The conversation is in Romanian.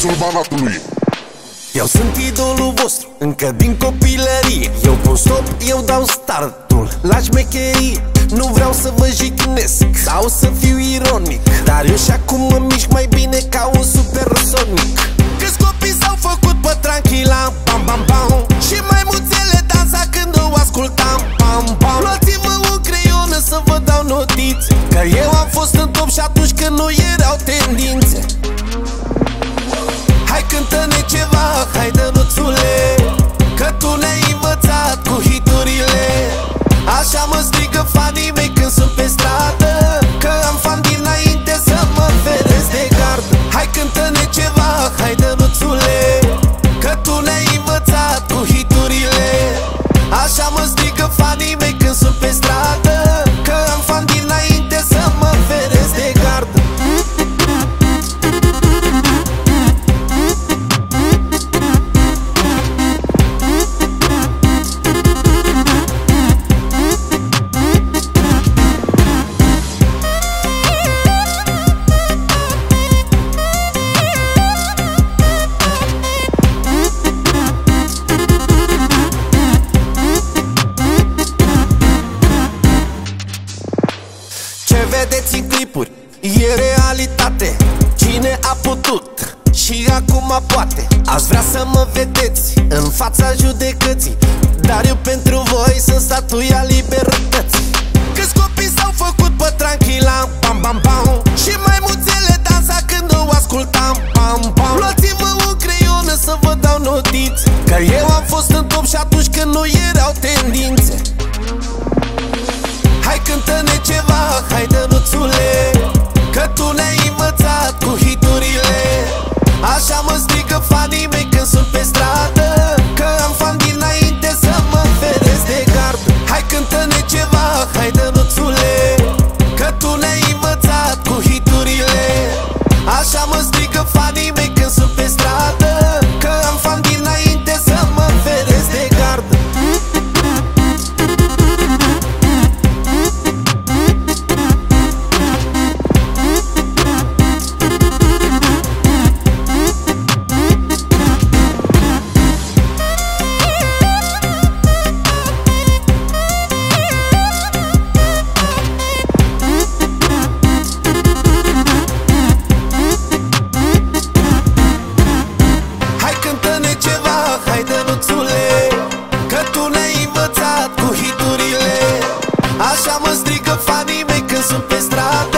Râsul Banatului. Eu sunt idolul vostru, încă din copilărie. Eu pun stop, eu dau startul la șmecherie. Nu vreau să vă jignesc sau să fiu ironic, dar eu și acum mă mișc mai bine ca un supersonic. Câți copii s-au făcut pe tranquila, bam bam bam, și mai mulțele dansa când o ascultam, bam bam. Luați-vă un creion să vă dau notițe, că eu am fost în top și atunci când nu erau tendințe. Hai cântă-ne ceva, hai dănuțule, că tu ne-ai învățat cu hiturile. Așa mă strigă fanii mei când sunt pe stradă, că am fan dinainte să mă feresc de gardă. Hai cântă-ne ceva, hai dănuțule, că tu ne-ai învățat cu hiturile. Așa mă strigă fanii mei când sunt pe stradă, că am fan dinainte să mă feresc de gardă. Ce vedeți în clipuri e realitate. Cine a putut și acum poate. Aș vrea să mă vedeți în fața judecății, dar eu pentru voi sunt statuia libertății. Câți copii s-au făcut pe tranquila, bam bam bam, și mai mulțele dansa când o ascultam, bam bam. Luați-vă un creion să vă dau notițe, că eu am fost în top și atunci când nu erau tendințe. Hai cântă-ne ceva, hai dănuțule, că tu ne-ai învățat cu hiturile. Așa mă strigă fanii mei când sunt pe stradă, că am fan dinainte să mă feresc de gardă. Hai cântă-ne ceva, hai dănuțule, că tu ne-ai învățat cu hiturile. Așa mă strigă fanii mei când sunt pe stradă, că am fan dinainte să mă feresc de gardă. Hai dănuțule, că tu ne-ai învățat cu hiturile. Așa mă strigă fanii mei când sunt pe stradă,